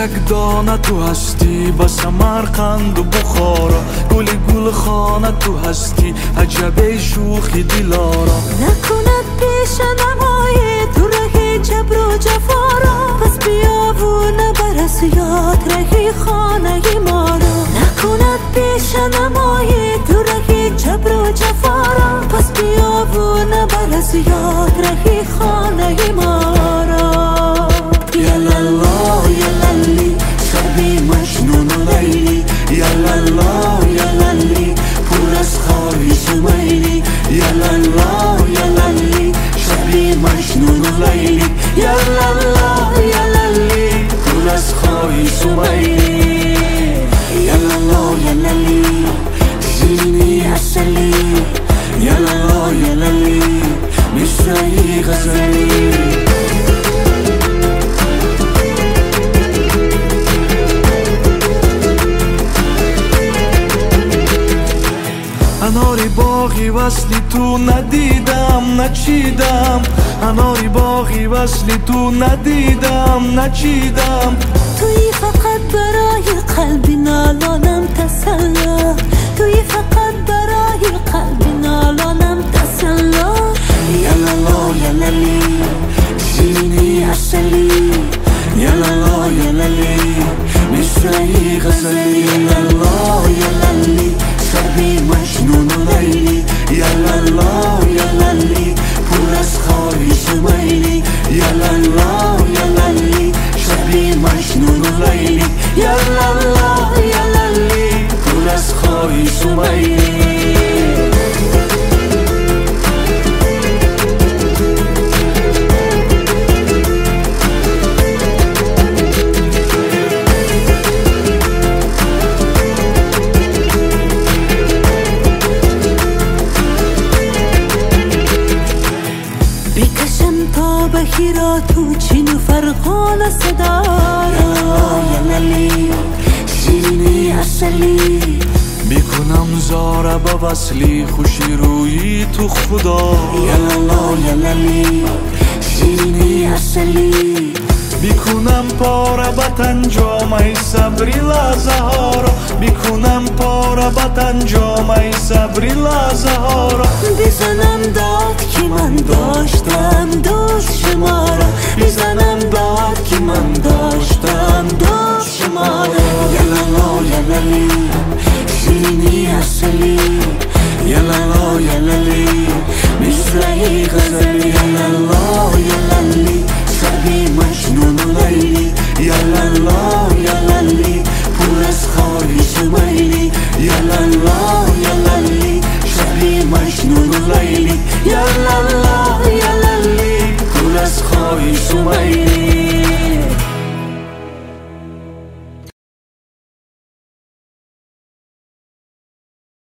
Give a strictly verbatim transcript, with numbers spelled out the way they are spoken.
یک دانه تو هستی با سمرقند و بخارا، گل گل خانه تو هستی عجب شوخی دلارا. نکند پیش نمای تو رهی جبر و جفارا، پس بیا و نبرس یاد رهی خانه ما را. نکند پیش نمای تو رهی جبر و جفارا، پس بیا و نبرس یاد رهی خانه ما را. یلالا یلالی شبی مجنون و لیلی، یلالا یلالی پر از خواهی سمیلی، یلالا یلالی شبی مجنون و لیلی، یلالا یلالی پر از خواهی سمیلی. یلالا یلالی شیرینی عسلی، یلالا یلالی مصرعی غزلی. اناری باغی وصلی تو ندیدم نچیدم، اناری باغی وصلی تو ندیدم نچیدم. توی فقط برای قلبی نالانم تسلا، توی فقط برای قلبی نالانم تسلا. یلالا یلالی شیرینی عسلی، یلالا یلالی مصرعی غزلی، یلالا یلالی شبی مجنون و لیلی، یلالا یلالی پر از خواهی سمیلی، یلالا یلالی شبی مجنون و لیلی، یلالا یلالی پر از خواهی سمیلی. بخیرا تو چین و فرقان صدا، یلالا یلالی شیرینی عسلی، میکنم زاره با وصلی خوشی روی تو خدا. یلالا یلالی شیرینی عسلی، میکنم پاره بطن جامعه صبری لحظه ها را، میکنم پاره بطن جامعه صبری لحظه ها را. بزنم داد که من داشتم دوست شما را، بزنم داد که من داشتم دوست شما را. یلالا یلالی شیرینی عسلی، یلالا یلالی مصرعی غزلی، یلالا یلالی شبی مجنون و لیلی، یلالا یلالی پر از خواهی سمیلی، یلالا یلالی شبی مجنون و لیلی، یلالا یلالی پر از خواهی سمیلی.